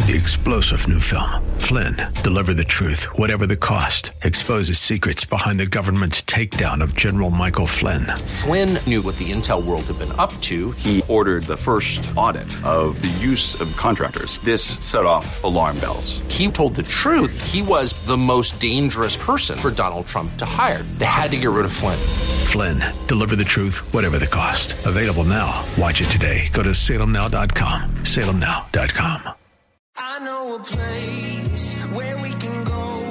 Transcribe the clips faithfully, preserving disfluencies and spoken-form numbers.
The explosive new film, Flynn, deliver the truth, whatever the cost, exposes secrets behind the government's takedown of General Michael Flynn. Flynn knew what the intel world had been up to. He ordered the first audit of the use of contractors. This set off alarm bells. He told the truth. He was the most dangerous person for Donald Trump to hire. They had to get rid of Flynn. Flynn, deliver the truth, whatever the cost. Available now. Watch it today. Go to salem now dot com. salem now dot com. I know a place where we can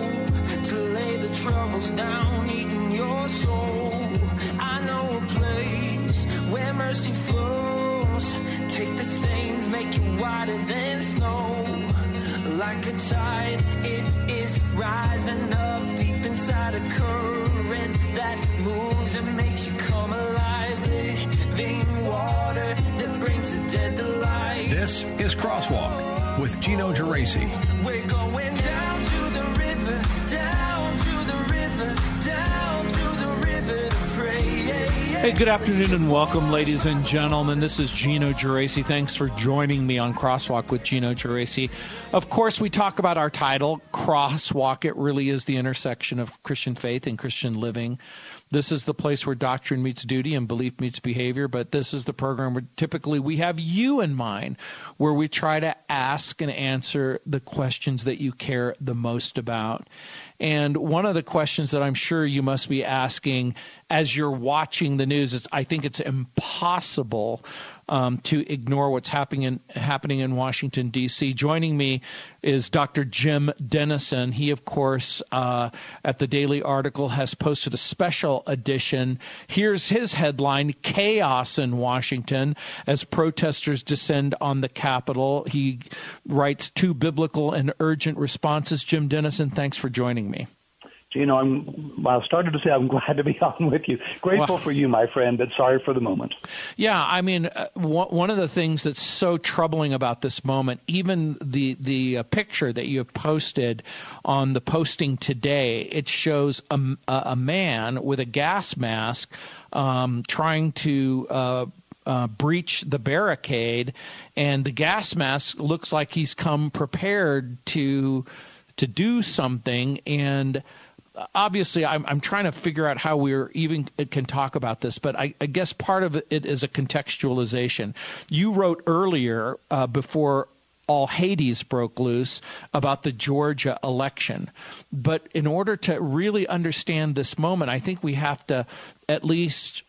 go to lay the troubles down, eating your soul. I know a place where mercy flows. Take the stains, make you whiter than snow. Like a tide, it is rising up deep inside a current that moves and makes you come alive. Living water that brings the dead to life. This is Crosswalk with Gino Geraci. We're going down to the river, down to the river, down to the river to pray. Hey, good afternoon and welcome, ladies and gentlemen. This is Gino Geraci. Thanks for joining me on Crosswalk with Gino Geraci. Of course, we talk about our title, Crosswalk. It really is the intersection of Christian faith and Christian living. This is the place where doctrine meets duty and belief meets behavior, but this is the program where typically we have you in mind, where we try to ask and answer the questions that you care the most about. And one of the questions that I'm sure you must be asking as you're watching the news is, I think it's impossible um, to ignore what's happening in, happening in Washington, D C. Joining me is Doctor Jim Denison. He, of course, uh, at the Daily Article has posted a special edition. Here's his headline, Chaos in Washington as protesters descend on the Capitol. He writes two biblical and urgent responses. Jim Denison, thanks for joining me. Gino, I'm, well, I started to say I'm glad to be on with you. Grateful well, for you, my friend, but sorry for the moment. Yeah, I mean, uh, w- one of the things that's so troubling about this moment, even the, the uh, picture that you have posted on the posting today, it shows a, a man with a gas mask um, trying to uh, uh, breach the barricade, and the gas mask looks like he's come prepared to to do something, and obviously, I'm, I'm trying to figure out how we even can talk about this, but I, I guess part of it is a contextualization. You wrote earlier, uh, before all Hades broke loose, about the Georgia election. But in order to really understand this moment, I think we have to at least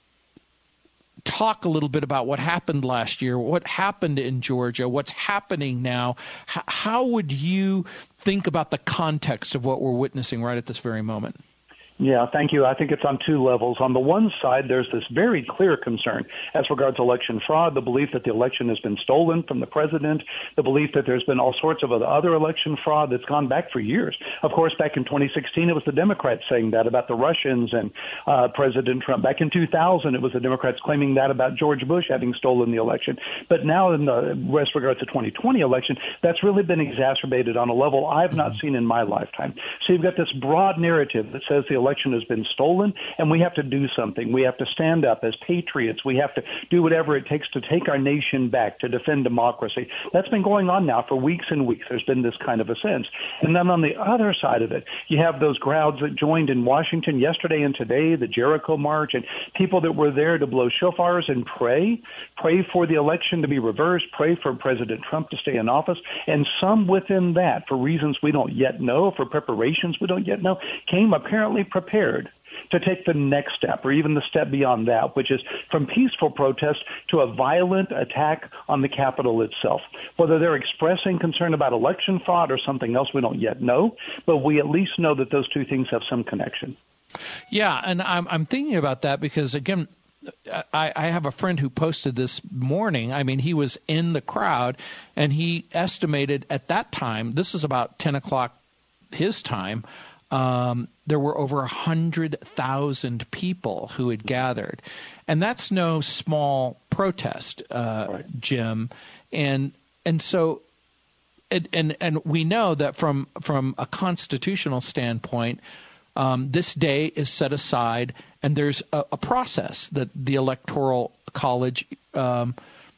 talk a little bit about what happened last year, what happened in Georgia, what's happening now. H- how would you think about the context of what we're witnessing right at this very moment? Yeah, thank you. I think it's on two levels. On the one side, there's this very clear concern as regards election fraud, the belief that the election has been stolen from the president, the belief that there's been all sorts of other election fraud that's gone back for years. Of course, back in twenty sixteen, it was the Democrats saying that about the Russians and uh, President Trump. Back in two thousand, it was the Democrats claiming that about George Bush having stolen the election. But now in the as regards to twenty twenty election, that's really been exacerbated on a level I've not seen in my lifetime. So you've got this broad narrative that says the election has been stolen, and we have to do something. We have to stand up as patriots. We have to do whatever it takes to take our nation back, to defend democracy. That's been going on now for weeks and weeks. There's been this kind of a sense. And then on the other side of it, you have those crowds that joined in Washington yesterday and today, the Jericho March, and people that were there to blow shofars and pray, pray for the election to be reversed, pray for President Trump to stay in office. And some within that, for reasons we don't yet know, for preparations we don't yet know, came apparently prepared to take the next step, or even the step beyond that, which is from peaceful protest to a violent attack on the Capitol itself. Whether they're expressing concern about election fraud or something else, we don't yet know, but we at least know that those two things have some connection. Yeah, and I'm, I'm thinking about that because, again, I, I have a friend who posted this morning. I mean, he was in the crowd, and he estimated at that time, this is about ten o'clock his time, um, there were over one hundred thousand people who had gathered. And that's no small protest, uh, right. Jim. And and so and, and and we know that from from a constitutional standpoint, um, this day is set aside, and there's a, a process that the Electoral College um,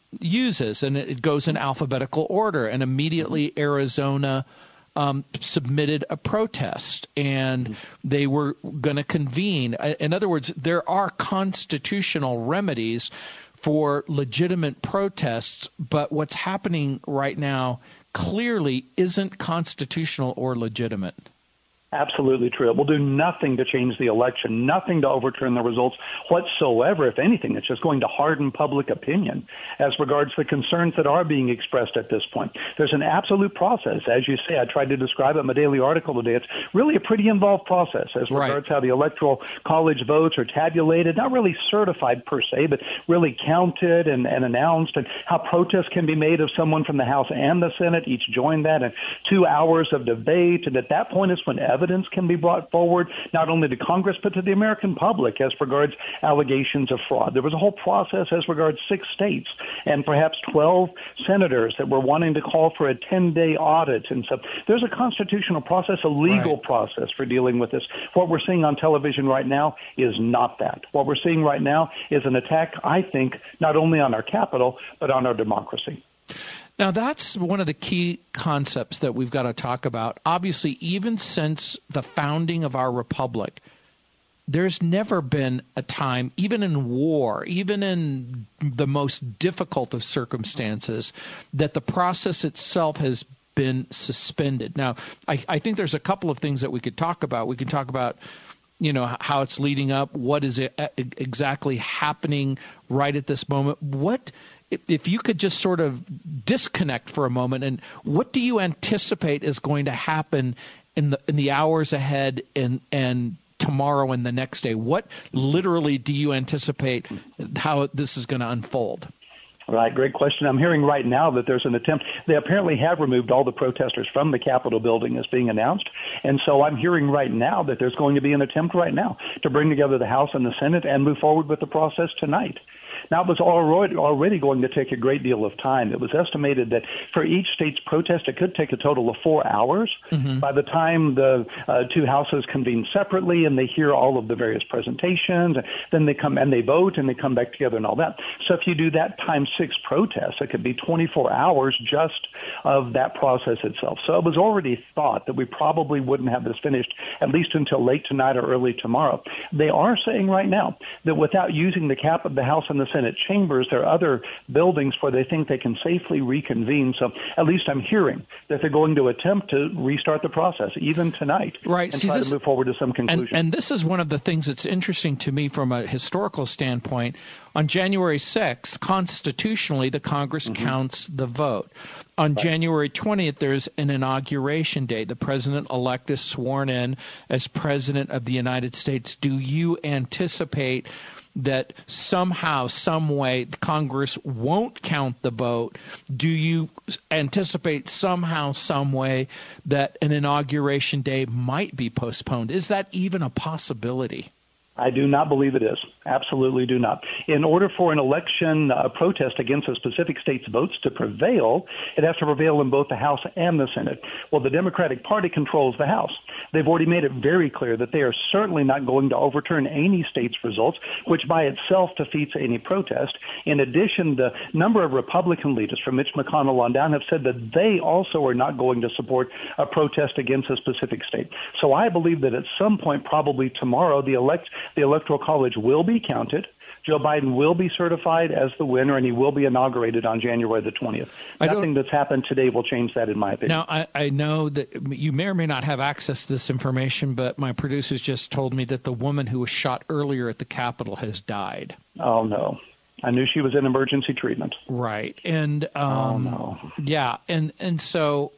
uses, and it goes in alphabetical order. And immediately Arizona um, submitted a protest, and they were going to convene. In other words, there are constitutional remedies for legitimate protests, but what's happening right now clearly isn't constitutional or legitimate. Absolutely true. It will do nothing to change the election, nothing to overturn the results whatsoever. If anything, it's just going to harden public opinion as regards the concerns that are being expressed at this point. There's an absolute process. As you say, I tried to describe it in my daily article today. It's really a pretty involved process as Right. regards how the Electoral College votes are tabulated, not really certified per se, but really counted and, and announced, and how protests can be made of someone from the House and the Senate. Each joined that, and two hours of debate. And at that point is when evidence can be brought forward, not only to Congress, but to the American public as regards allegations of fraud. There was a whole process as regards six states and perhaps twelve senators that were wanting to call for a ten-day audit. And so there's a constitutional process, a legal Right. process for dealing with this. What we're seeing on television right now is not that. What we're seeing right now is an attack, I think, not only on our Capitol, but on our democracy. Now, that's one of the key concepts that we've got to talk about. Obviously, even since the founding of our republic, there's never been a time, even in war, even in the most difficult of circumstances, that the process itself has been suspended. Now, I, I think there's a couple of things that we could talk about. We could talk about, you know, how it's leading up, what is it exactly happening right at this moment. What If you could just sort of disconnect for a moment, and what do you anticipate is going to happen in the in the hours ahead and and tomorrow and the next day? What literally do you anticipate how this is going to unfold? Right, great question. I'm hearing right now that there's an attempt. They apparently have removed all the protesters from the Capitol building as being announced. And so I'm hearing right now that there's going to be an attempt right now to bring together the House and the Senate and move forward with the process tonight. Now, it was already, already going to take a great deal of time. It was estimated that for each state's protest, it could take a total of four hours. Mm-hmm. By the time the uh, two houses convene separately and they hear all of the various presentations, and then they come and they vote and they come back together and all that. So if you do that times six protests, it could be twenty-four hours just of that process itself. So it was already thought that we probably wouldn't have this finished at least until late tonight or early tomorrow. They are saying right now that without using the cap of the House and the Senate chambers, there are other buildings where they think they can safely reconvene. So at least I'm hearing that they're going to attempt to restart the process even tonight, right? And See, try this, to move forward to some conclusion. And, and this is one of the things that's interesting to me from a historical standpoint. On January sixth, constitutionally, the Congress mm-hmm. counts the vote. On right. January twentieth, there's an inauguration day. The president-elect is sworn in as president of the United States. Do you anticipate that somehow, some way, Congress won't count the vote? Do you anticipate somehow, some way that an inauguration day might be postponed? Is that even a possibility? I do not believe it is. Absolutely do not. In order for an election uh, protest against a specific state's votes to prevail, it has to prevail in both the House and the Senate. Well, the Democratic Party controls the House. They've already made it very clear that they are certainly not going to overturn any state's results, which by itself defeats any protest. In addition, the number of Republican leaders, from Mitch McConnell on down, have said that they also are not going to support a protest against a specific state. So I believe that at some point, probably tomorrow, the elect the Electoral College will be counted. Joe Biden will be certified as the winner, and he will be inaugurated on January the twentieth. Nothing that's happened today will change that, in my opinion. Now, I, I know that you may or may not have access to this information, but my producers just told me that the woman who was shot earlier at the Capitol has died. Oh, no. I knew she was in emergency treatment. Right. And, um, oh, no. yeah, and, and so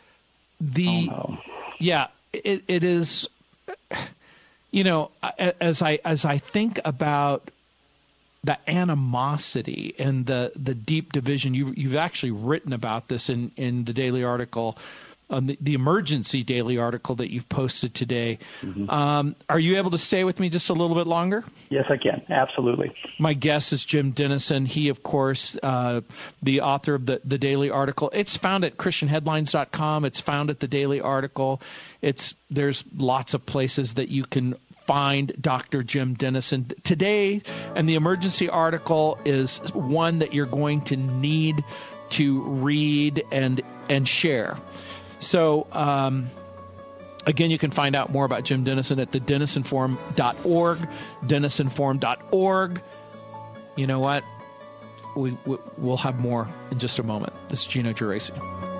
the, oh, no. yeah, it, it is... You know, as I as I think about the animosity and the, the deep division, you you've actually written about this in, in the daily article, um, the, the emergency daily article that you've posted today. Mm-hmm. Um, are you able to stay with me just a little bit longer? Yes, I can. Absolutely. My guest is Jim Denison. He, of course, uh, the author of the, the daily article. It's found at Christian Headlines dot com. It's found at the daily article. It's there's lots of places that you can find Doctor Jim Dennison. Today, and the emergency article is one that you're going to need to read and and share. So, um, again, you can find out more about Jim Dennison at the dennison forum dot org, dennison forum dot org. You know what? We, we, we'll have more in just a moment. This is Gino Geraci.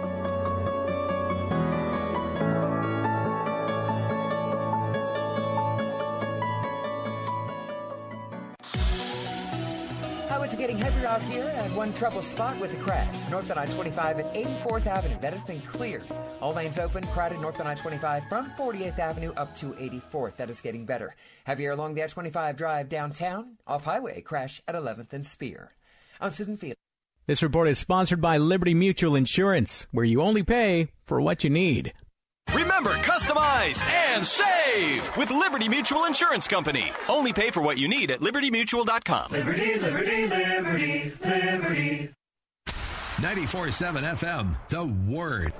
Highways are getting heavier out here, and one trouble spot with a crash. North on I twenty-five at eighty-fourth Avenue. That has been cleared. All lanes open, crowded north on I twenty-five from forty-eighth Avenue up to eighty-fourth. That is getting better. Heavier along the I twenty-five drive downtown. Off-highway, crash at eleventh and Spear. I'm Susan Field. This report is sponsored by Liberty Mutual Insurance, where you only pay for what you need. Remember, customize and save with Liberty Mutual Insurance Company. Only pay for what you need at liberty mutual dot com. Liberty, liberty, liberty, liberty. ninety-four point seven F M, The Word.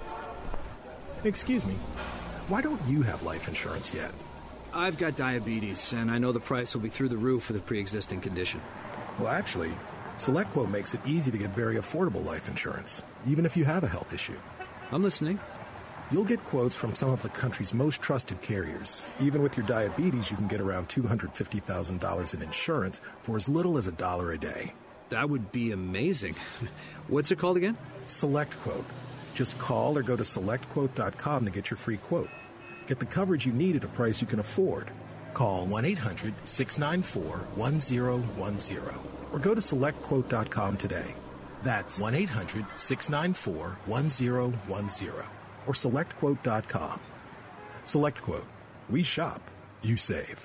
Excuse me, why don't you have life insurance yet? I've got diabetes, and I know the price will be through the roof for the pre-existing condition. Well, actually, SelectQuote makes it easy to get very affordable life insurance, even if you have a health issue. I'm listening. You'll get quotes from some of the country's most trusted carriers. Even with your diabetes, you can get around two hundred fifty thousand dollars in insurance for as little as a dollar a day. That would be amazing. What's it called again? SelectQuote. Just call or go to select quote dot com to get your free quote. Get the coverage you need at a price you can afford. Call one eight hundred six nine four one zero one zero or go to select quote dot com today. That's one eight hundred six nine four one zero one zero or select quote dot com. SelectQuote. We shop. You save.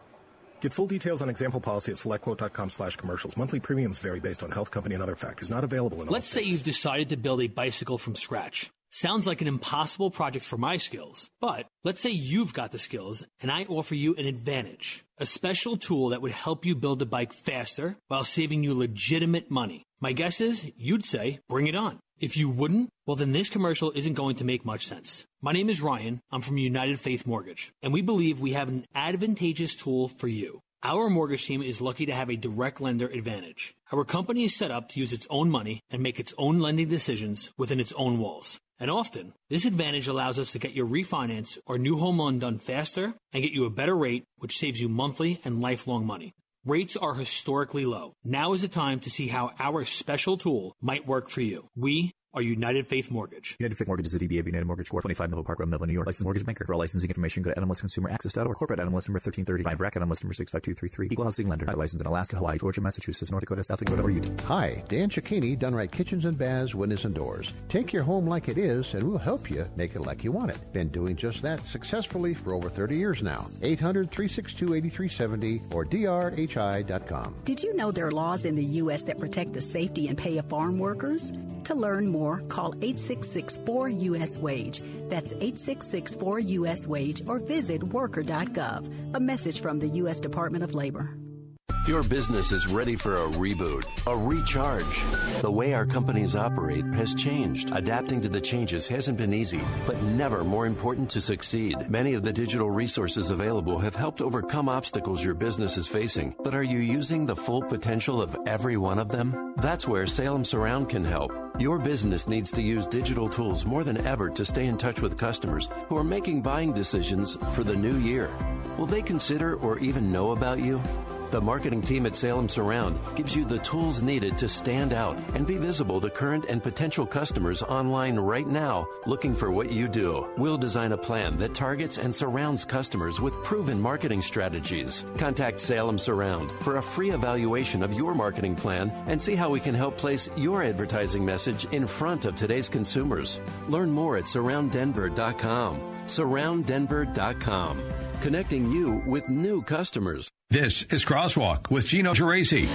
Get full details on example policy at select quote dot com slash commercials. Monthly premiums vary based on health company and other factors. Not available in all Let's states. say you've decided to build a bicycle from scratch. Sounds like an impossible project for my skills, but let's say you've got the skills and I offer you an advantage, a special tool that would help you build the bike faster while saving you legitimate money. My guess is you'd say, bring it on. If you wouldn't, well, then this commercial isn't going to make much sense. My name is Ryan. I'm from United Faith Mortgage, and we believe we have an advantageous tool for you. Our mortgage team is lucky to have a direct lender advantage. Our company is set up to use its own money and make its own lending decisions within its own walls. And often, this advantage allows us to get your refinance or new home loan done faster and get you a better rate, which saves you monthly and lifelong money. Rates are historically low. Now is the time to see how our special tool might work for you. We are United Faith Mortgage. United Faith Mortgage is a D B A of United Mortgage Corp. twenty-five Melville Park Road, Melville, New York. Licensed mortgage banker. For all licensing information, go to N M L S consumer access dot org. Corporate N M L S number thirteen thirty-five. R A C N M L S number six five two three three. Equal housing lender. Licensed in Alaska, Hawaii, Georgia, Massachusetts, North Dakota, South Dakota, or Utah. Hi, Dan Cicchini, Dunright Kitchens and Baths, Windows and Doors. Take your home like it is, and we'll help you make it like you want it. Been doing just that successfully for over thirty years now. eight hundred, three six two, eight three seven zero or D R H I dot com. Did you know there are laws in the U S that protect the safety and pay of farm workers? To learn more, call eight six six, four U S wage. That's eight six six, four U S wage or visit worker dot gov. A message from the U S Department of Labor. Your business is ready for a reboot, a recharge. The way our companies operate has changed. Adapting to the changes hasn't been easy, but never more important to succeed. Many of the digital resources available have helped overcome obstacles your business is facing, but are you using the full potential of every one of them? That's where Salem Surround can help. Your business needs to use digital tools more than ever to stay in touch with customers who are making buying decisions for the new year. Will they consider or even know about you? The marketing team at Salem Surround gives you the tools needed to stand out and be visible to current and potential customers online right now looking for what you do. We'll design a plan that targets and surrounds customers with proven marketing strategies. Contact Salem Surround for a free evaluation of your marketing plan and see how we can help place your advertising message in front of today's consumers. Learn more at surround denver dot com. surround denver dot com. Connecting you with new customers. This is Crosswalk with Gino Geraci.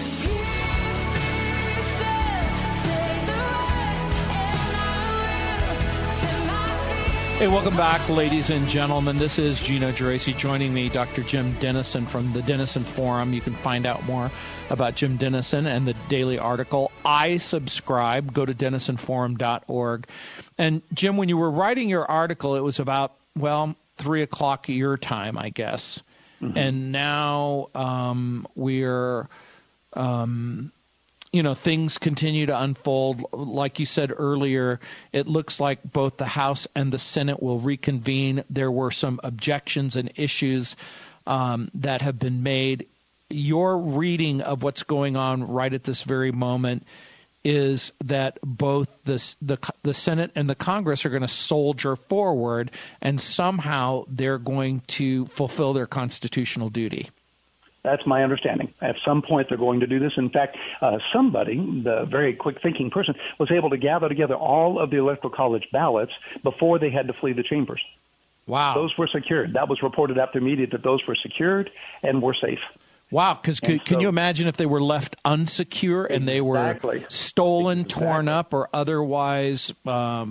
Hey, welcome back, ladies and gentlemen. This is Gino Geraci. Joining me, Doctor Jim Dennison from the Dennison Forum. You can find out more about Jim Dennison and the daily article. I subscribe. Go to dennison forum dot org. And, Jim, when you were writing your article, it was about, well, three o'clock your time, I guess. Mm-hmm. And now um, we're, um, you know, things continue to unfold. Like you said earlier, it looks like both the House and the Senate will reconvene. There were some objections and issues um, that have been made. Your reading of what's going on right at this very moment is that both the, the, the Senate and the Congress are going to soldier forward, and somehow they're going to fulfill their constitutional duty. That's my understanding. At some point, they're going to do this. In fact, uh, somebody, the very quick-thinking person, was able to gather together all of the Electoral College ballots before they had to flee the chambers. Wow. Those were secured. That was reported after media that those were secured and were safe. Wow, because so, can you imagine if they were left unsecure and they were exactly. stolen, exactly. torn up, or otherwise um,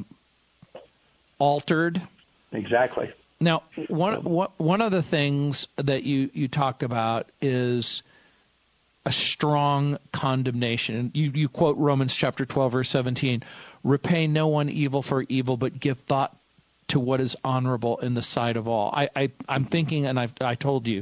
altered? Exactly. Now, one one of the things that you, you talk about is a strong condemnation. You, you quote Romans chapter twelve, verse seventeen, repay no one evil for evil, but give thought to what is honorable in the sight of all. I, I, I'm thinking, and I've, I told you,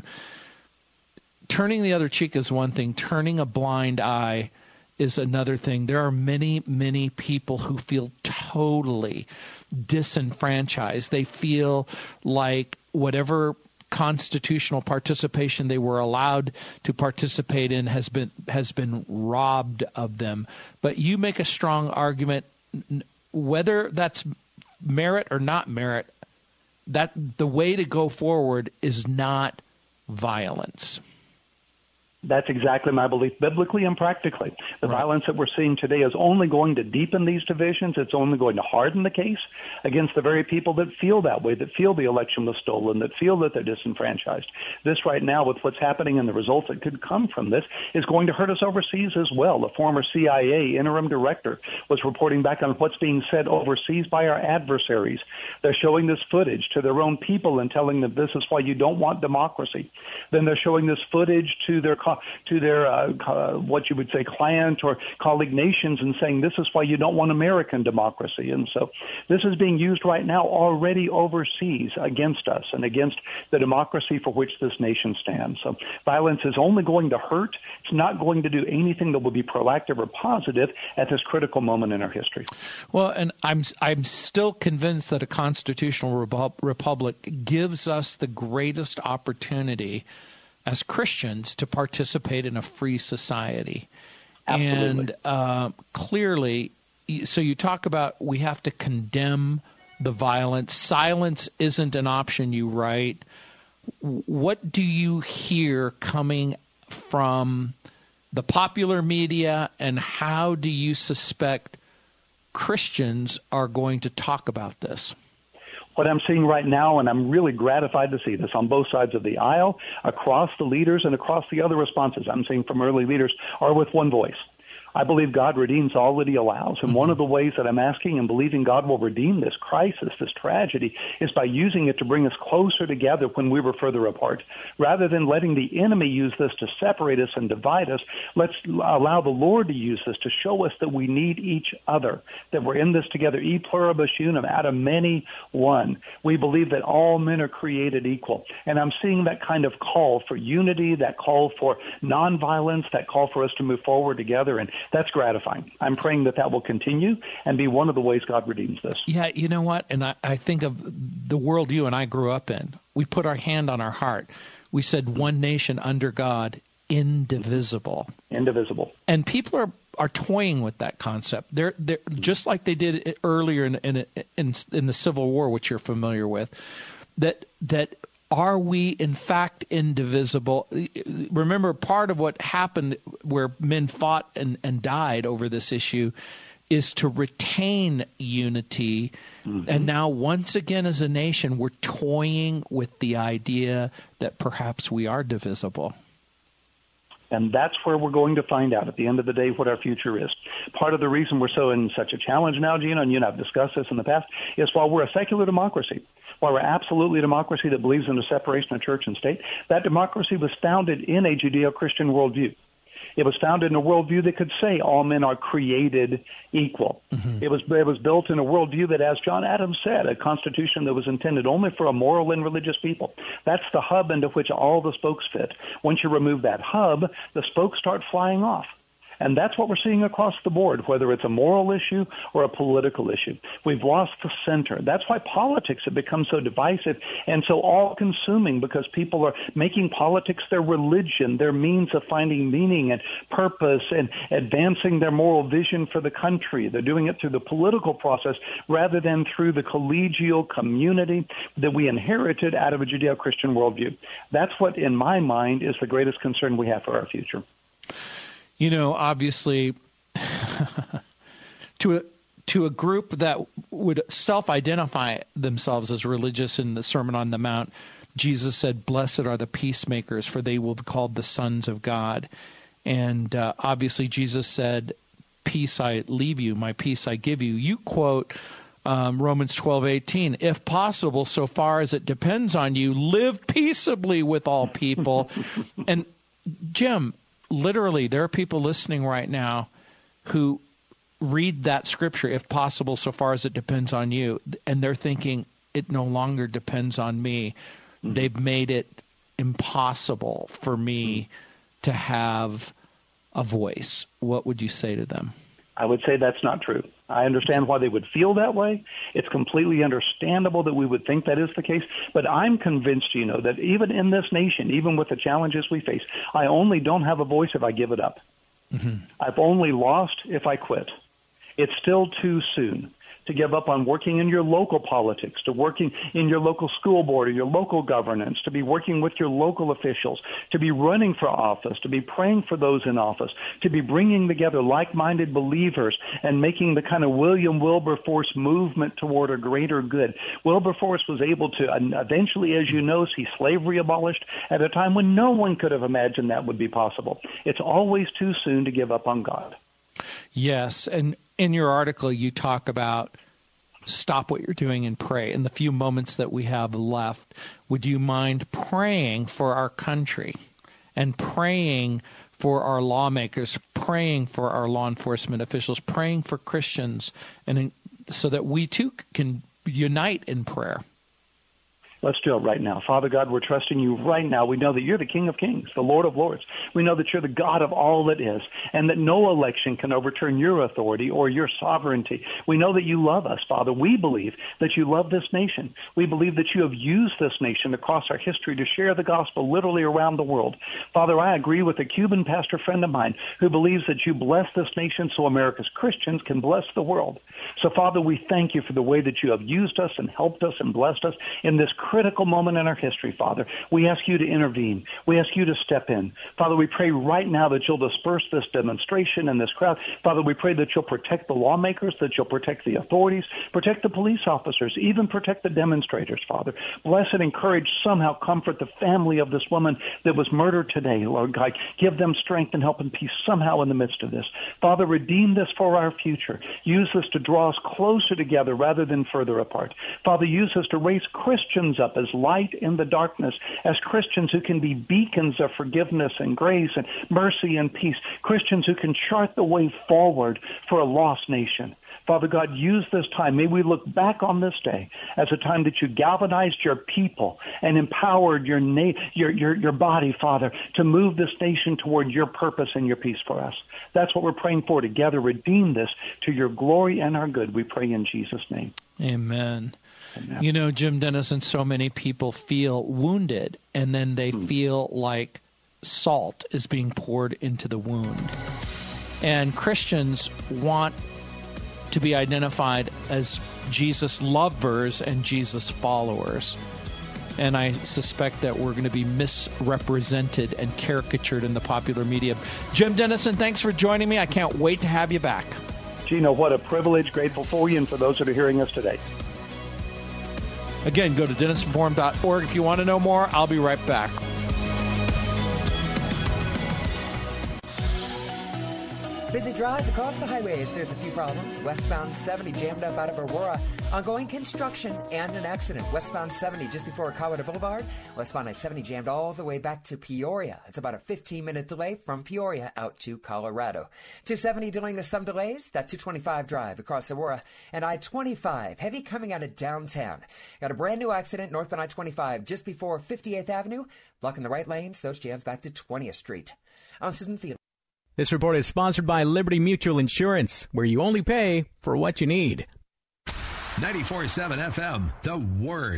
turning the other cheek is one thing. Turning a blind eye is another thing. There are many, many people who feel totally disenfranchised. They feel like whatever constitutional participation they were allowed to participate in has been has been robbed of them. But you make a strong argument, whether that's merit or not merit, that the way to go forward is not violence. That's exactly my belief, biblically and practically. The right. violence that we're seeing today is only going to deepen these divisions. It's only going to harden the case against the very people that feel that way, that feel the election was stolen, that feel that they're disenfranchised. This right now, with what's happening and the results that could come from this, is going to hurt us overseas as well. The former C I A interim director was reporting back on what's being said overseas by our adversaries. They're showing this footage to their own people and telling them this is why you don't want democracy. Then they're showing this footage to their to their, uh, uh, what you would say, client or colleague nations and saying this is why you don't want American democracy. And so this is being used right now already overseas against us and against the democracy for which this nation stands. So violence is only going to hurt. It's not going to do anything that will be proactive or positive at this critical moment in our history. Well, and I'm, I'm still convinced that a constitutional repu- republic gives us the greatest opportunity as Christians to participate in a free society. Absolutely. And uh, clearly, so you talk about we have to condemn the violence. Silence isn't an option, you write. What do you hear coming from the popular media, and how do you suspect Christians are going to talk about this? What I'm seeing right now, and I'm really gratified to see this on both sides of the aisle, across the leaders and across the other responses I'm seeing from early leaders, are with one voice. I believe God redeems all that he allows. And one of the ways that I'm asking and believing God will redeem this crisis, this tragedy, is by using it to bring us closer together when we were further apart. Rather than letting the enemy use this to separate us and divide us, let's allow the Lord to use this to show us that we need each other, that we're in this together. E pluribus unum, out of many, one. We believe that all men are created equal. And I'm seeing that kind of call for unity, that call for nonviolence, that call for us to move forward together. And that's gratifying. I'm praying that that will continue and be one of the ways God redeems this. Yeah, you know what? And I, I think of the world you and I grew up in. We put our hand on our heart. We said one nation under God, indivisible. Indivisible. And people are, are toying with that concept. They're they're just like they did earlier in in in, in the Civil War, which you're familiar with. That that. Are we, in fact, indivisible? Remember, part of what happened where men fought and, and died over this issue is to retain unity. Mm-hmm. And now, once again, as a nation, we're toying with the idea that perhaps we are divisible. And that's where we're going to find out at the end of the day what our future is. Part of the reason we're so in such a challenge now, Gina, and you and I have discussed this in the past, is while we're a secular democracy, while we're absolutely a democracy that believes in the separation of church and state, that democracy was founded in a Judeo-Christian worldview. It was founded in a worldview that could say all men are created equal. Mm-hmm. It was it was built in a worldview that, as John Adams said, a constitution that was intended only for a moral and religious people. That's the hub into which all the spokes fit. Once you remove that hub, the spokes start flying off. And that's what we're seeing across the board, whether it's a moral issue or a political issue. We've lost the center. That's why politics have become so divisive and so all-consuming, because people are making politics their religion, their means of finding meaning and purpose and advancing their moral vision for the country. They're doing it through the political process rather than through the collegial community that we inherited out of a Judeo-Christian worldview. That's what, in my mind, is the greatest concern we have for our future. You know, obviously, to a, to a group that would self-identify themselves as religious, in the Sermon on the Mount, Jesus said, "Blessed are the peacemakers, for they will be called the sons of God." And uh, obviously, Jesus said, "Peace I leave you, my peace I give you." You quote um, Romans twelve eighteen, "If possible, so far as it depends on you, live peaceably with all people." And Jim, literally, there are people listening right now who read that scripture, "If possible, so far as it depends on you," and they're thinking, it no longer depends on me. Mm-hmm. They've made it impossible for me mm-hmm. to have a voice. What would you say to them? I would say that's not true. I understand why they would feel that way. It's completely understandable that we would think that is the case. But I'm convinced, you know, that even in this nation, even with the challenges we face, I only don't have a voice if I give it up. Mm-hmm. I've only lost if I quit. It's still too soon to give up on working in your local politics, to working in your local school board or your local governance, to be working with your local officials, to be running for office, to be praying for those in office, to be bringing together like-minded believers and making the kind of William Wilberforce movement toward a greater good. Wilberforce was able to eventually, as you know, see slavery abolished at a time when no one could have imagined that would be possible. It's always too soon to give up on God. Yes, and in your article, you talk about stop what you're doing and pray. In the few moments that we have left, would you mind praying for our country and praying for our lawmakers, praying for our law enforcement officials, praying for Christians, and in, so that we too can unite in prayer? Let's do it right now. Father God, we're trusting you right now. We know that you're the King of Kings, the Lord of Lords. We know that you're the God of all that is, and that no election can overturn your authority or your sovereignty. We know that you love us, Father. We believe that you love this nation. We believe that you have used this nation across our history to share the gospel literally around the world. Father, I agree with a Cuban pastor friend of mine who believes that you bless this nation so America's Christians can bless the world. So, Father, we thank you for the way that you have used us and helped us and blessed us in this critical moment in our history, Father. We ask you to intervene. We ask you to step in. Father, we pray right now that you'll disperse this demonstration and this crowd. Father, we pray that you'll protect the lawmakers, that you'll protect the authorities, protect the police officers, even protect the demonstrators, Father. Bless and encourage, somehow comfort the family of this woman that was murdered today, Lord God. Give them strength and help and peace somehow in the midst of this. Father, redeem this for our future. Use this to draw us closer together rather than further apart. Father, use this to raise Christians up as light in the darkness, as Christians who can be beacons of forgiveness and grace and mercy and peace, Christians who can chart the way forward for a lost nation. Father God, use this time. May we look back on this day as a time that you galvanized your people and empowered your, na- your, your, your body, Father, to move this nation toward your purpose and your peace for us. That's what we're praying for together. Redeem this to your glory and our good. We pray in Jesus' name. Amen. Amen. You know, Jim Denison, so many people feel wounded, and then they hmm. feel like salt is being poured into the wound. And Christians want to be identified as Jesus lovers and Jesus followers. And I suspect that we're going to be misrepresented and caricatured in the popular media. Jim Denison, thanks for joining me. I can't wait to have you back. Gino, what a privilege. Grateful for you and for those that are hearing us today. Again, go to denison forum dot org if you want to know more. I'll be right back. Busy drive across the highways. There's a few problems. Westbound seventy jammed up out of Aurora Ongoing construction and an accident. Westbound seventy just before Colorado Boulevard. Westbound I seventy jammed all the way back to Peoria. It's about a fifteen-minute delay from Peoria out to Colorado. two seventy dealing with some delays. That two twenty-five drive across Aurora. And I twenty-five, heavy coming out of downtown. Got a brand new accident northbound I twenty-five just before fifty-eighth Avenue. Blocking the right lanes. Those jams back to twentieth Street. I'm Susan Field. This report is sponsored by Liberty Mutual Insurance, where you only pay for what you need. ninety-four point seven F M, The Word.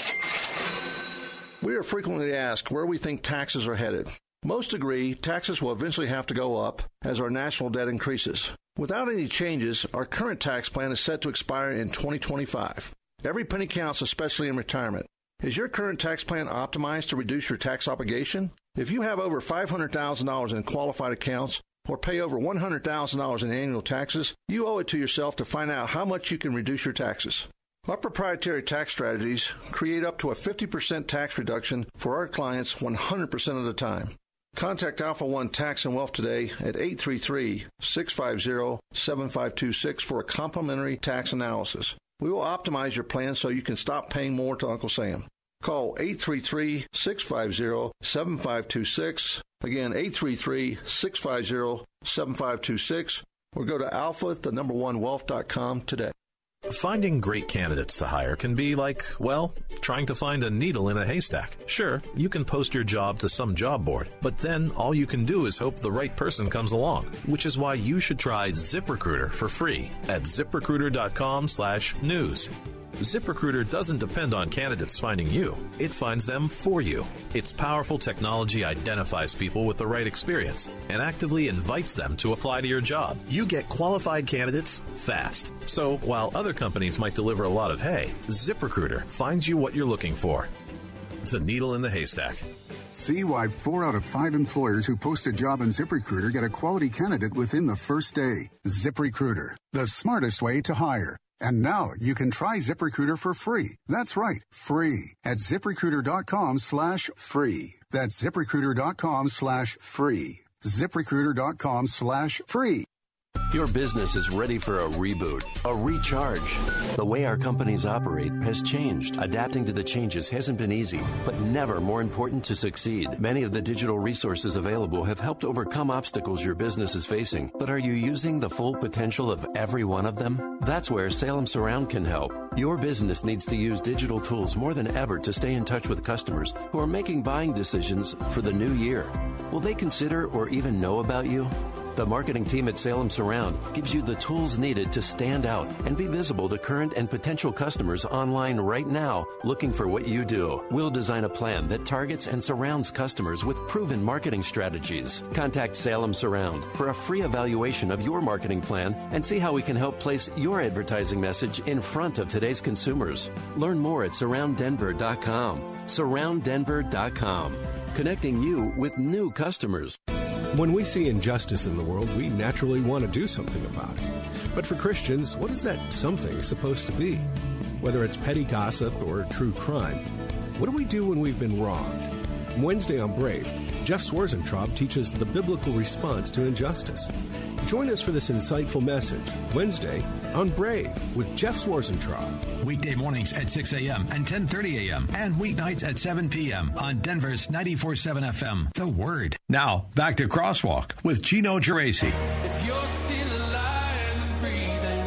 We are frequently asked where we think taxes are headed. Most agree taxes will eventually have to go up as our national debt increases. Without any changes, our current tax plan is set to expire in twenty twenty-five. Every penny counts, especially in retirement. Is your current tax plan optimized to reduce your tax obligation? If you have over five hundred thousand dollars in qualified accounts or pay over one hundred thousand dollars in annual taxes, you owe it to yourself to find out how much you can reduce your taxes. Our proprietary tax strategies create up to a fifty percent tax reduction for our clients one hundred percent of the time. Contact Alpha One Tax and Wealth today at eight three three, six five zero, seven five two six for a complimentary tax analysis. We will optimize your plan so you can stop paying more to Uncle Sam. Call eight three three, six five zero, seven five two six. Again, eight three three, six five zero, seven five two six. Or go to alpha, the number one wealth dot com today. Finding great candidates to hire can be like, well, trying to find a needle in a haystack. Sure, you can post your job to some job board, but then all you can do is hope the right person comes along, which is why you should try ZipRecruiter for free at ZipRecruiter.com slash news. ZipRecruiter doesn't depend on candidates finding you. It finds them for you. Its powerful technology identifies people with the right experience and actively invites them to apply to your job. You get qualified candidates fast. So while other companies might deliver a lot of hay, ZipRecruiter finds you what you're looking for. The needle in the haystack. See why four out of five employers who post a job on ZipRecruiter get a quality candidate within the first day. ZipRecruiter, the smartest way to hire. And now you can try ZipRecruiter for free. That's right, free at ZipRecruiter.com slash free. That's ZipRecruiter.com slash free. ZipRecruiter.com slash free. Your business is ready for a reboot, a recharge. The way our companies operate has changed. Adapting to the changes hasn't been easy, but never more important to succeed. Many of the digital resources available have helped overcome obstacles your business is facing. But are you using the full potential of every one of them? That's where Salem Surround can help. Your business needs to use digital tools more than ever to stay in touch with customers who are making buying decisions for the new year. Will they consider or even know about you? The marketing team at Salem Surround gives you the tools needed to stand out and be visible to current and potential customers online right now looking for what you do. We'll design a plan that targets and surrounds customers with proven marketing strategies. Contact Salem Surround for a free evaluation of your marketing plan and see how we can help place your advertising message in front of today's consumers. Learn more at surround denver dot com. surround denver dot com. Connecting you with new customers. When we see injustice in the world, we naturally want to do something about it. But for Christians, what is that something supposed to be? Whether it's petty gossip or true crime, what do we do when we've been wronged? Wednesday on Brave, Jeff Swarzentraub teaches the biblical response to injustice. Join us for this insightful message, Wednesday on Brave with Jeff Swarzentraub. Weekday mornings at six a.m. and ten thirty a.m. and weeknights at seven p.m. on Denver's ninety-four point seven F M, The Word. Now, back to Crosswalk with Gino Geraci. If you're still alive and breathing,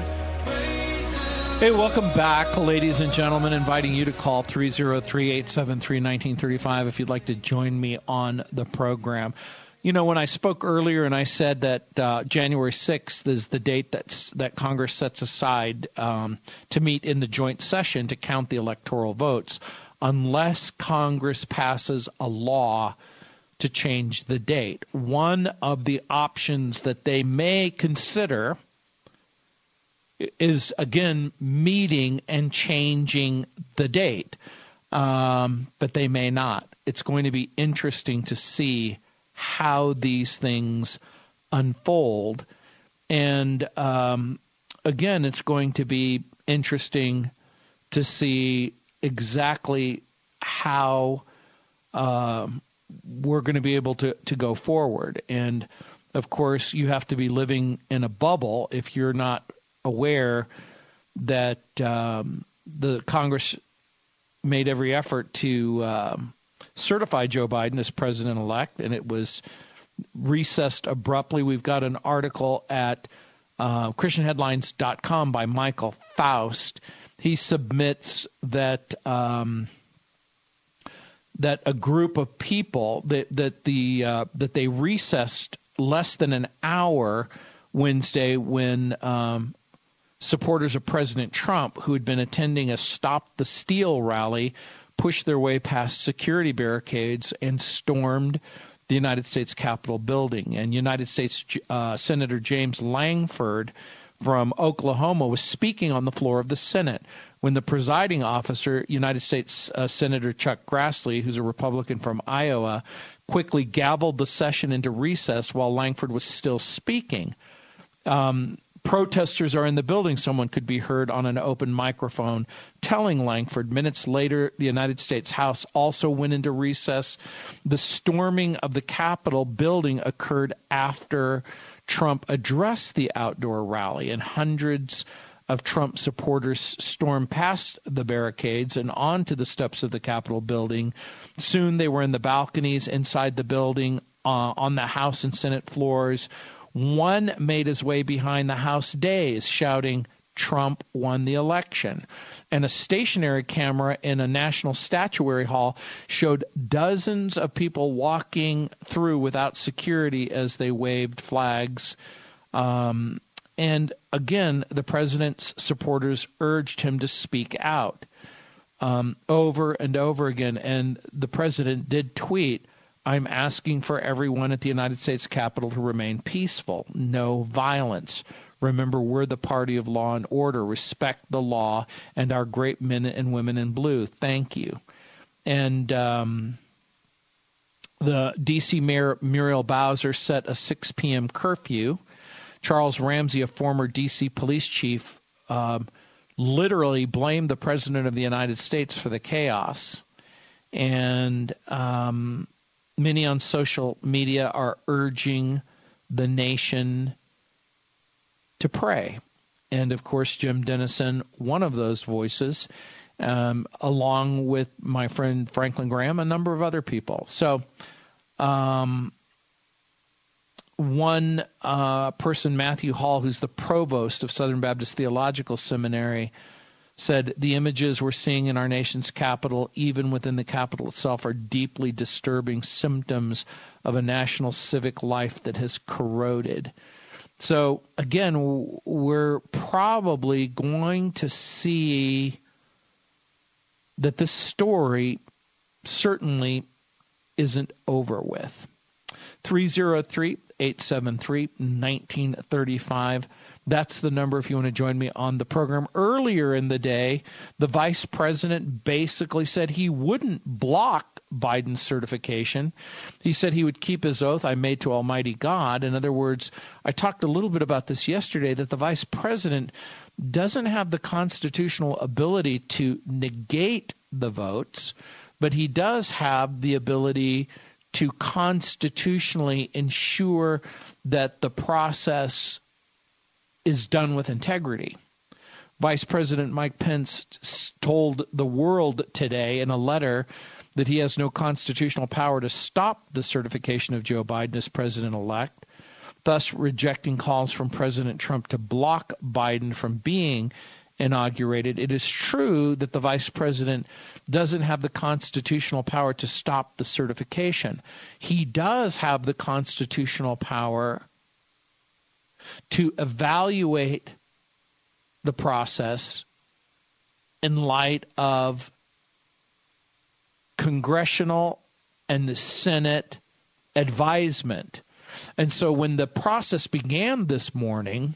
praise Hey, welcome back, ladies and gentlemen. Inviting you to call three oh three, eight seven three, one nine three five if you'd like to join me on the program. You know, when I spoke earlier and I said that uh, January sixth is the date that's, that Congress sets aside um, to meet in the joint session to count the electoral votes, unless Congress passes a law to change the date. One of the options that they may consider is, again, meeting and changing the date, um, but they may not. It's going to be interesting to see how these things unfold. And um, again, it's going to be interesting to see exactly how uh, we're going to be able to, to go forward. And of course, you have to be living in a bubble if you're not aware that um, the Congress made every effort to um, certify Joe Biden as president-elect, and it was recessed abruptly. We've got an article at uh, Christian Headlines dot com by Michael Faust. He submits that um, that a group of people that that the uh, that they recessed less than an hour Wednesday when um, supporters of President Trump, who had been attending a Stop the Steal rally, pushed their way past security barricades and stormed the United States Capitol building. And United States uh, Senator James Langford from Oklahoma was speaking on the floor of the Senate when the presiding officer, United States uh, Senator Chuck Grassley, who's a Republican from Iowa, quickly gavelled the session into recess while Langford was still speaking. Um, protesters are in the building, someone could be heard on an open microphone telling Langford. Minutes later, the United States House also went into recess. The storming of the Capitol building occurred after Trump addressed the outdoor rally, and hundreds of Trump supporters stormed past the barricades and onto the steps of the Capitol building. Soon they were in the balconies inside the building, uh, on the House and Senate floors. One made his way behind the House dais, shouting, "Trump won the election." And a stationary camera in a National Statuary Hall showed dozens of people walking through without security as they waved flags. Um, and again, the president's supporters urged him to speak out um, over and over again. And the president did tweet, "I'm asking for everyone at the United States Capitol to remain peaceful. No violence. Remember, we're the party of law and order. Respect the law and our great men and women in blue. Thank you." And um, the D C Mayor Muriel Bowser set a six p.m. curfew. Charles Ramsey, a former D C police chief, um, literally blamed the President of the United States for the chaos. And um, many on social media are urging the nation to pray. And, of course, Jim Dennison, one of those voices, um, along with my friend Franklin Graham, a number of other people. So um, one uh, person, Matthew Hall, who's the provost of Southern Baptist Theological Seminary, said the images we're seeing in our nation's capital, even within the capital itself, are deeply disturbing symptoms of a national civic life that has corroded. So, again, we're probably going to see that this story certainly isn't over with. three oh three, eight seven three, one nine three five. That's the number if you want to join me on the program. Earlier in the day, the vice president basically said he wouldn't block Biden's certification. He said he would keep his oath, "I made to Almighty God." In other words, I talked a little bit about this yesterday, that the vice president doesn't have the constitutional ability to negate the votes, but he does have the ability to constitutionally ensure that the process is done with integrity. Vice President Mike Pence told the world today in a letter that he has no constitutional power to stop the certification of Joe Biden as president-elect, thus rejecting calls from President Trump to block Biden from being inaugurated. It is true that the vice president doesn't have the constitutional power to stop the certification. He does have the constitutional power to evaluate the process in light of congressional and the Senate advisement. And so when the process began this morning,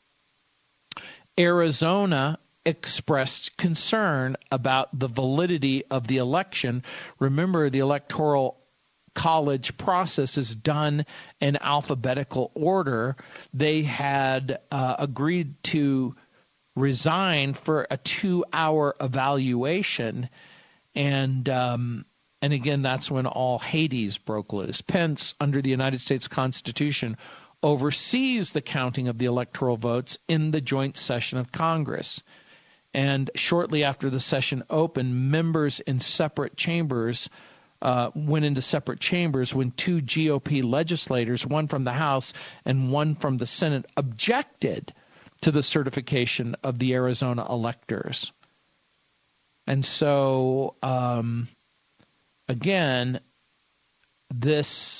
Arizona expressed concern about the validity of the election. Remember, the Electoral College process is done in alphabetical order. They had uh, agreed to resign for a two-hour evaluation, and um, and again, that's when all Hades broke loose. Pence, under the United States Constitution, oversees the counting of the electoral votes in the joint session of Congress. And shortly after the session opened, members in separate chambers uh, went into separate chambers when two G O P legislators, one from the House and one from the Senate, objected to the certification of the Arizona electors. And so, um, again, this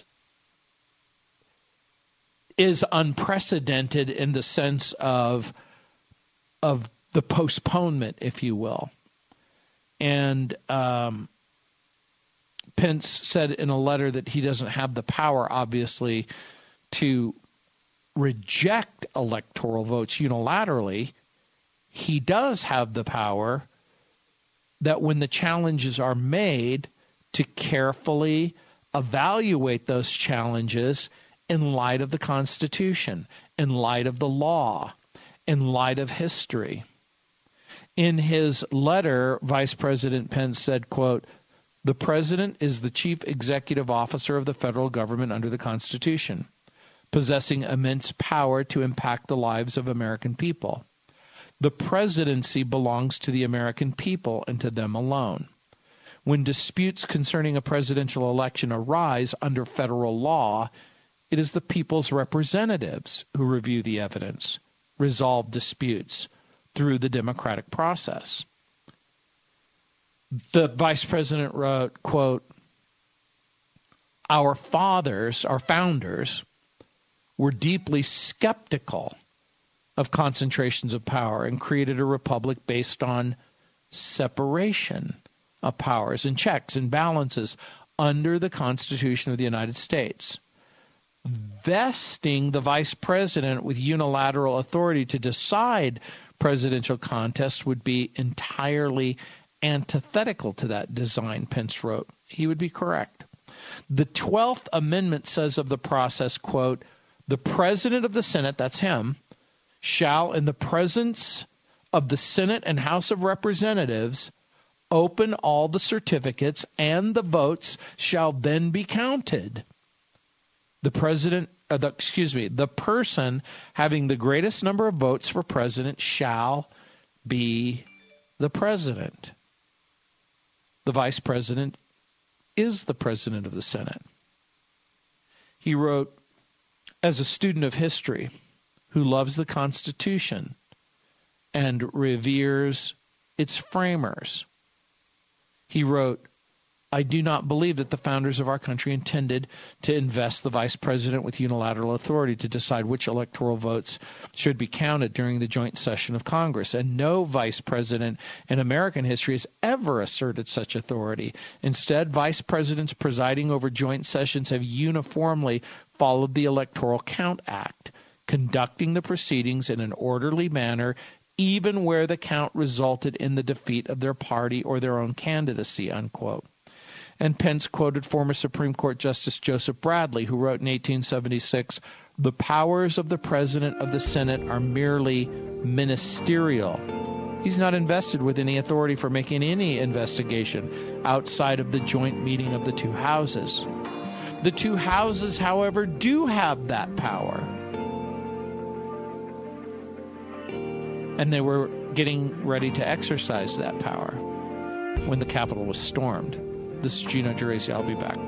is unprecedented in the sense of of the postponement, if you will. And um, Pence said in a letter that he doesn't have the power, obviously, to reject electoral votes unilaterally. He does have the power that when the challenges are made, to carefully evaluate those challenges in light of the Constitution, in light of the law, in light of history. In his letter, Vice President Pence said, quote, "The president is the chief executive officer of the federal government under the Constitution, possessing immense power to impact the lives of American people. The presidency belongs to the American people and to them alone. When disputes concerning a presidential election arise under federal law, it is the people's representatives who review the evidence, resolve disputes through the democratic process." The vice president wrote, quote, "Our fathers, our founders, were deeply skeptical of concentrations of power and created a republic based on separation of powers and checks and balances under the Constitution of the United States. Vesting the vice president with unilateral authority to decide presidential contests would be entirely antithetical to that design," Pence wrote. He would be correct. The twelfth Amendment says of the process, quote, "The president of the Senate," that's him, "shall, in the presence of the Senate and House of Representatives, open all the certificates, and the votes shall then be counted. The president, uh, the, excuse me, the person having the greatest number of votes for president shall be the president. The vice president is the president of the Senate." He wrote, "As a student of history who loves the Constitution and reveres its framers," he wrote, "I do not believe that the founders of our country intended to invest the vice president with unilateral authority to decide which electoral votes should be counted during the joint session of Congress, and no vice president in American history has ever asserted such authority. Instead, vice presidents presiding over joint sessions have uniformly followed the Electoral Count Act, conducting the proceedings in an orderly manner, even where the count resulted in the defeat of their party or their own candidacy," unquote. And Pence quoted former Supreme Court Justice Joseph Bradley, who wrote in eighteen seventy-six, "The powers of the President of the Senate are merely ministerial. He's not invested with any authority for making any investigation outside of the joint meeting of the two houses. The two houses, however, do have that power." And they were getting ready to exercise that power when the Capitol was stormed. This is Gino Geraci. I'll be back.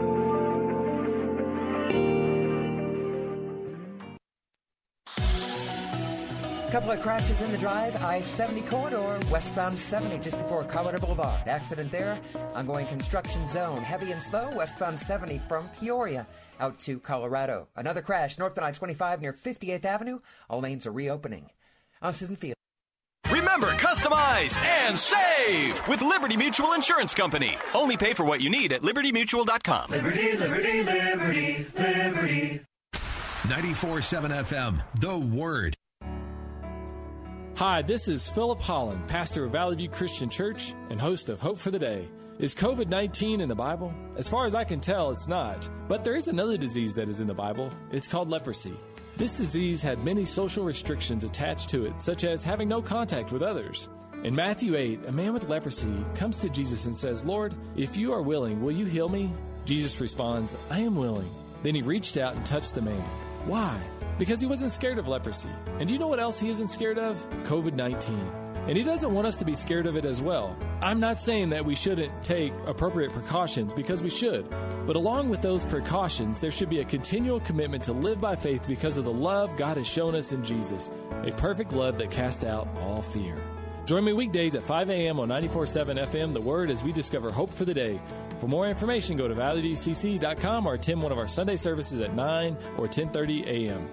A couple of crashes in the drive. I seventy corridor, westbound seventy, just before Colorado Boulevard. Accident there. Ongoing construction zone. Heavy and slow, westbound seventy from Peoria out to Colorado. Another crash north on I twenty-five near fifty-eighth Avenue. All lanes are reopening. I'm Susan Field. Remember, customize and save with Liberty Mutual Insurance Company. Only pay for what you need at liberty mutual dot com. Liberty, liberty, liberty, liberty. ninety-four point seven F M, The Word. Hi, this is Philip Holland, pastor of Valley View Christian Church and host of Hope for the Day. Is covid nineteen in the Bible? As far as I can tell, it's not. But there is another disease that is in the Bible. It's called leprosy. This disease had many social restrictions attached to it, such as having no contact with others. In Matthew eight, a man with leprosy comes to Jesus and says, "Lord, if you are willing, will you heal me?" Jesus responds, "I am willing." Then he reached out and touched the man. Why? Because he wasn't scared of leprosy. And do you know what else he isn't scared of? covid nineteen. and He doesn't want us to be scared of it as well. I'm not saying that we shouldn't take appropriate precautions, because we should. But along with those precautions, there should be a continual commitment to live by faith because of the love God has shown us in Jesus, a perfect love that casts out all fear. Join me weekdays at five a.m. on ninety-four point seven F M, The Word, as we discover hope for the day. For more information, go to valley view c c dot com or attend one of our Sunday services at nine or ten thirty a.m.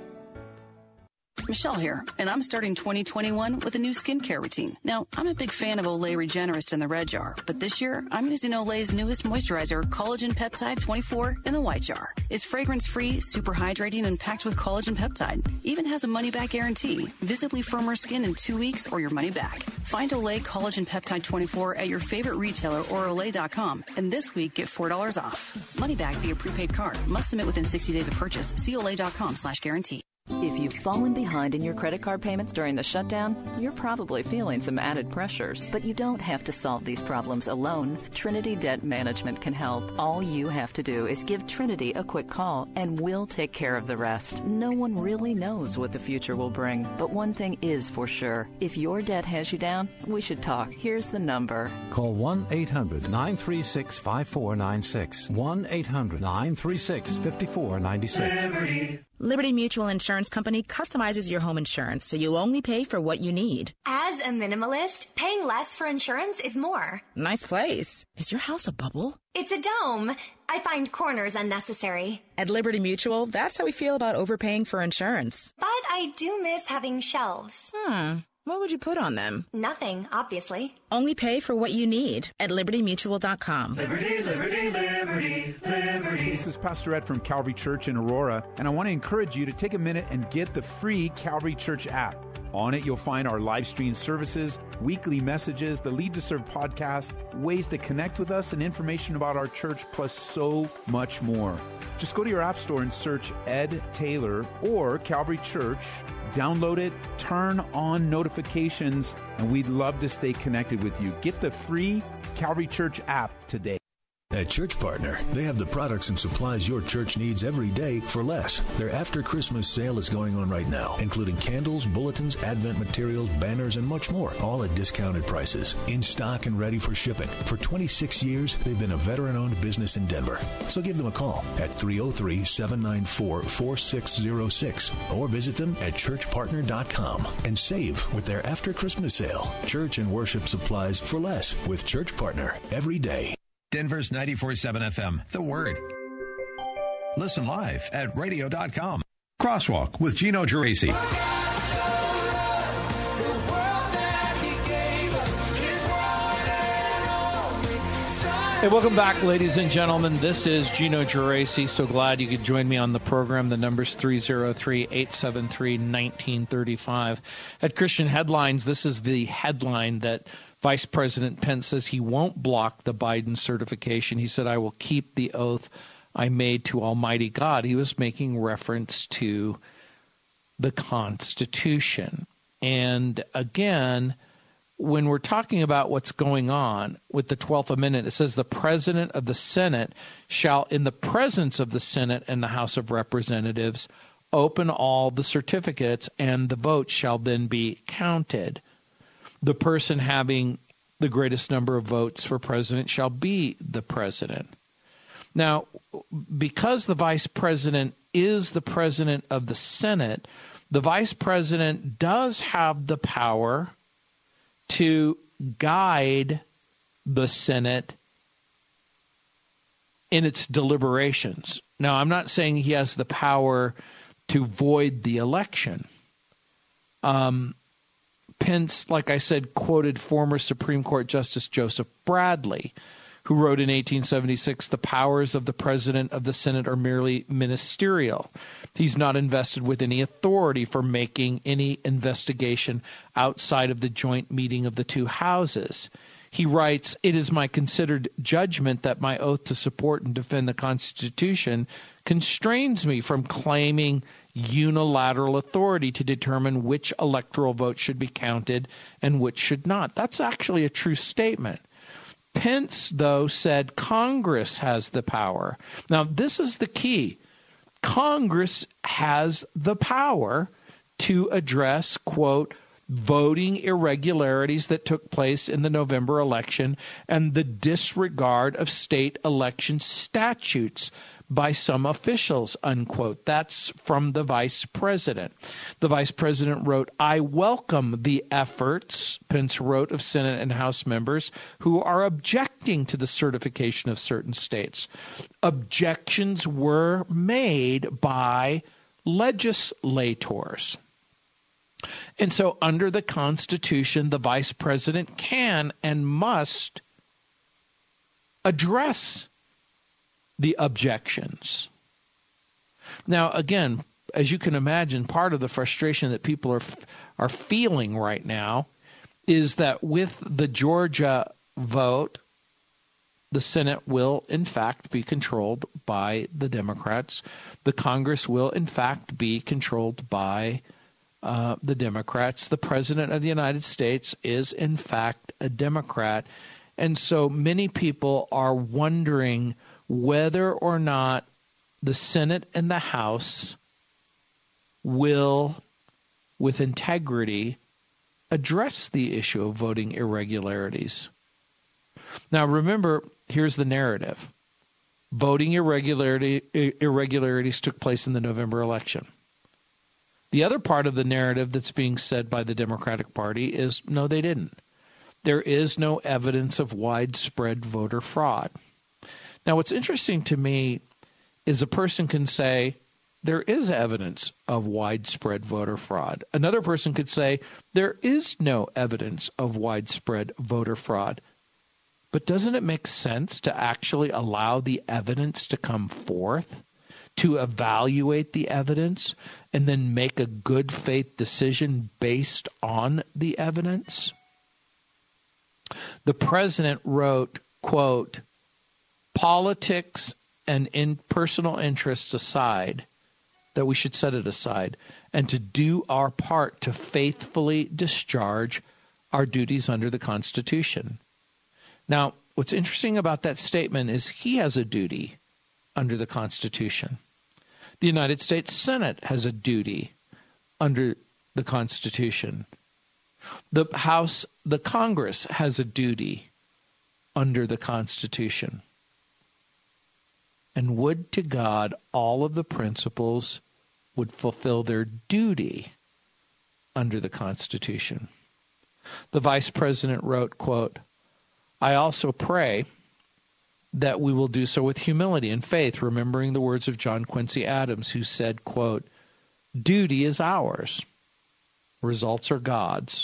Michelle here, and I'm starting twenty twenty-one with a new skincare routine. Now, I'm a big fan of Olay Regenerist in the red jar, but this year, I'm using Olay's newest moisturizer, Collagen Peptide twenty-four, in the white jar. It's fragrance-free, super hydrating, and packed with collagen peptide. Even has a money-back guarantee. Visibly firmer skin in two weeks or your money back. Find Olay Collagen Peptide twenty-four at your favorite retailer or olay dot com, and this week, get four dollars off. Money back via prepaid card. Must submit within sixty days of purchase. See olay dot com slash guarantee. If you've fallen behind in your credit card payments during the shutdown, you're probably feeling some added pressures. But you don't have to solve these problems alone. Trinity Debt Management can help. All you have to do is give Trinity a quick call, and we'll take care of the rest. No one really knows what the future will bring, but one thing is for sure. If your debt has you down, we should talk. Here's the number. Call one eight hundred nine three six five four nine six. one eight hundred nine three six five four nine six. Liberty. Liberty Mutual Insurance Company customizes your home insurance so you only pay for what you need. As a minimalist, paying less for insurance is more. Nice place. Is your house a bubble? It's a dome. I find corners unnecessary. At Liberty Mutual, that's how we feel about overpaying for insurance. But I do miss having shelves. Hmm. What would you put on them? Nothing, obviously. Only pay for what you need at liberty mutual dot com. Liberty, liberty, liberty, liberty. This is Pastor Ed from Calvary Church in Aurora, and I want to encourage you to take a minute and get the free Calvary Church app. On it, you'll find our live stream services, weekly messages, the Lead to Serve podcast, ways to connect with us, and information about our church, plus so much more. Just go to your app store and search Ed Taylor or Calvary Church. Download it, turn on notifications, and we'd love to stay connected with you. Get the free Calvary Church app today. At Church Partner, they have the products and supplies your church needs every day for less. Their after Christmas sale is going on right now, including candles, bulletins, Advent materials, banners, and much more, all at discounted prices, in stock and ready for shipping. For twenty-six years, they've been a veteran-owned business in Denver. So give them a call at three oh three, seven nine four, four six oh six or visit them at church partner dot com and save with their after Christmas sale. Church and worship supplies for less with Church Partner every day. Denver's ninety-four point seven F M, The Word. Listen live at radio dot com. Crosswalk with Gino Geraci. Hey, welcome back, ladies and gentlemen. This is Gino Geraci. So glad you could join me on the program. The number's three oh three, eight seven three, one nine three five. At Christian Headlines, this is the headline that Vice President Pence says he won't block the Biden certification. He said, "I will keep the oath I made to Almighty God." He was making reference to the Constitution. And again, when we're talking about what's going on with the twelfth Amendment, it says the President of the Senate shall, in the presence of the Senate and the House of Representatives, open all the certificates, and the votes shall then be counted. The person having the greatest number of votes for president shall be the president. Now, because the vice president is the president of the Senate, the vice president does have the power to guide the Senate in its deliberations. Now, I'm not saying he has the power to void the election. Um, Pence, like I said, quoted former Supreme Court Justice Joseph Bradley, who wrote in eighteen seventy-six, "The powers of the President of the Senate are merely ministerial. He's not invested with any authority for making any investigation outside of the joint meeting of the two houses." He writes, "It is my considered judgment that my oath to support and defend the Constitution constrains me from claiming unilateral authority to determine which electoral votes should be counted and which should not." That's actually a true statement. Pence, though, said Congress has the power. Now, this is the key. Congress has the power to address, quote, voting irregularities that took place in the November election and the disregard of state election statutes by some officials, unquote. That's from the vice president. The vice president wrote, I welcome the efforts, Pence wrote, of Senate and House members who are objecting to the certification of certain states. Objections were made by legislators. And so under the Constitution, the vice president can and must address the objections. Now, again, as you can imagine, part of the frustration that people are are feeling right now is that with the Georgia vote, the Senate will, in fact, be controlled by the Democrats. The Congress will, in fact, be controlled by uh, the Democrats. The President of the United States is, in fact, a Democrat. And so many people are wondering whether or not the Senate and the House will, with integrity, address the issue of voting irregularities. Now, remember, here's the narrative. Voting irregularity, irregularities took place in the November election. The other part of the narrative that's being said by the Democratic Party is, no, they didn't. There is no evidence of widespread voter fraud. Now, what's interesting to me is a person can say there is evidence of widespread voter fraud. Another person could say there is no evidence of widespread voter fraud. But doesn't it make sense to actually allow the evidence to come forth, to evaluate the evidence, and then make a good faith decision based on the evidence? The president wrote, quote, politics and in personal interests aside, that we should set it aside, and to do our part to faithfully discharge our duties under the Constitution. Now, what's interesting about that statement is he has a duty under the Constitution. The United States Senate has a duty under the Constitution. The House, the Congress has a duty under the Constitution. And would to God all of the principals would fulfill their duty under the Constitution. The vice president wrote, quote, I also pray that we will do so with humility and faith, remembering the words of John Quincy Adams, who said, quote, duty is ours, results are God's.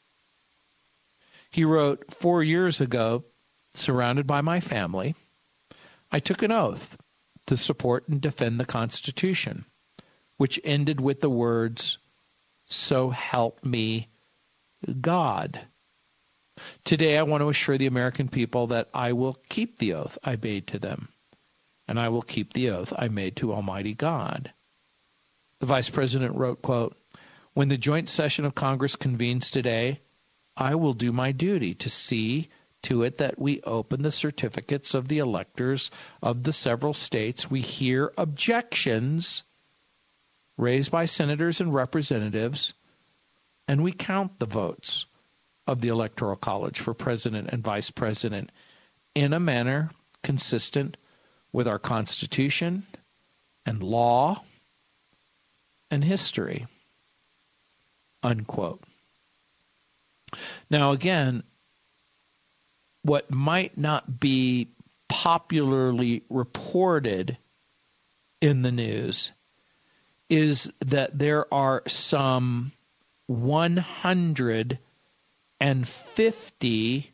He wrote, four years ago, surrounded by my family, I took an oath to support and defend the Constitution, which ended with the words, so help me God. Today, I want to assure the American people that I will keep the oath I made to them, and I will keep the oath I made to Almighty God. The vice president wrote, quote, when the joint session of Congress convenes today, I will do my duty to see to it that we open the certificates of the electors of the several states. We hear objections raised by senators and representatives, and we count the votes of the Electoral College for president and vice president in a manner consistent with our Constitution and law and history, unquote. Now, again, what might not be popularly reported in the news is that there are some one hundred fifty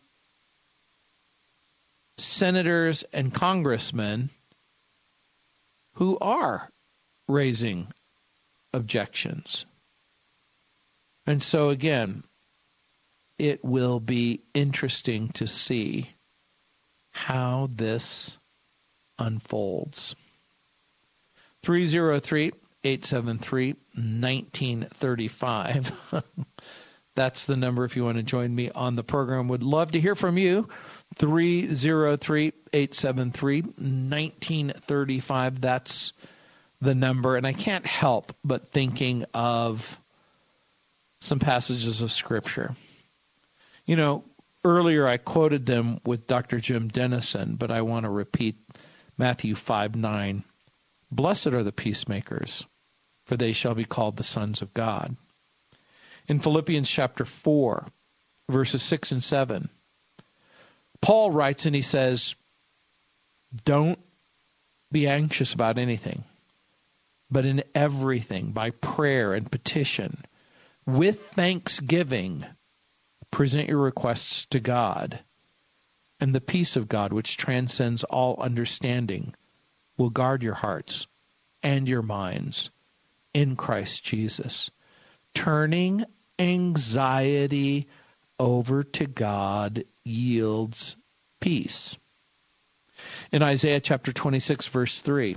senators and congressmen who are raising objections. And so, again, it will be interesting to see how this unfolds. three oh three, eight seven three, one nine three five. That's the number if you want to join me on the program. Would love to hear from you. three oh three, eight seven three, one nine three five. That's the number. And I can't help but thinking of some passages of Scripture. You know, earlier I quoted them with Doctor Jim Dennison, but I want to repeat Matthew five nine. Blessed are the peacemakers, for they shall be called the sons of God. In Philippians chapter four, verses six and seven, Paul writes and he says, don't be anxious about anything, but in everything, by prayer and petition, with thanksgiving, present your requests to God, and the peace of God, which transcends all understanding, will guard your hearts and your minds in Christ Jesus. Turning anxiety over to God yields peace. In Isaiah chapter twenty-six, verse three,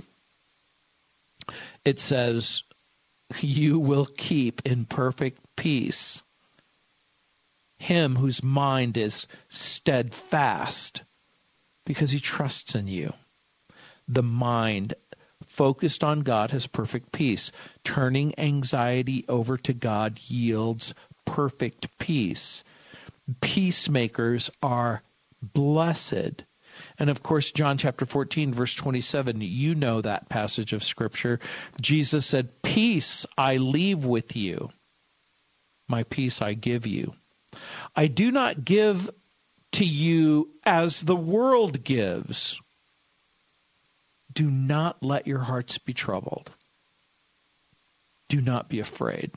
it says, you will keep in perfect peace him whose mind is steadfast because he trusts in you. The mind focused on God has perfect peace. Turning anxiety over to God yields perfect peace. Peacemakers are blessed. And of course, John chapter fourteen, verse twenty-seven, you know that passage of Scripture. Jesus said, peace I leave with you. My peace I give you. I do not give to you as the world gives. Do not let your hearts be troubled. Do not be afraid.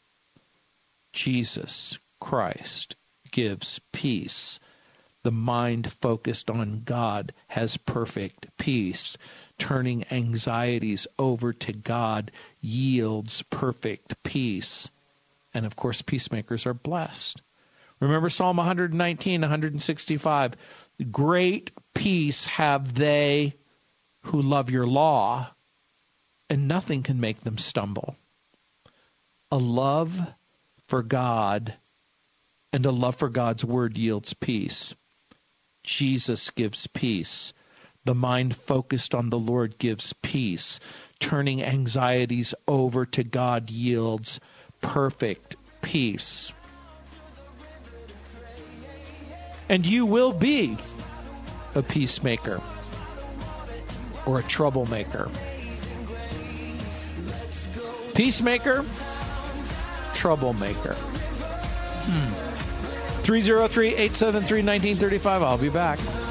Jesus Christ gives peace. The mind focused on God has perfect peace. Turning anxieties over to God yields perfect peace. And of course, peacemakers are blessed. Remember Psalm one nineteen, one sixty-five. Great peace have they who love your law, and nothing can make them stumble. A love for God and a love for God's word yields peace. Jesus gives peace. The mind focused on the Lord gives peace. Turning anxieties over to God yields perfect peace. And you will be a peacemaker or a troublemaker. Peacemaker, troublemaker. Hmm. three oh three, eight seven three, one nine three five. I'll be back.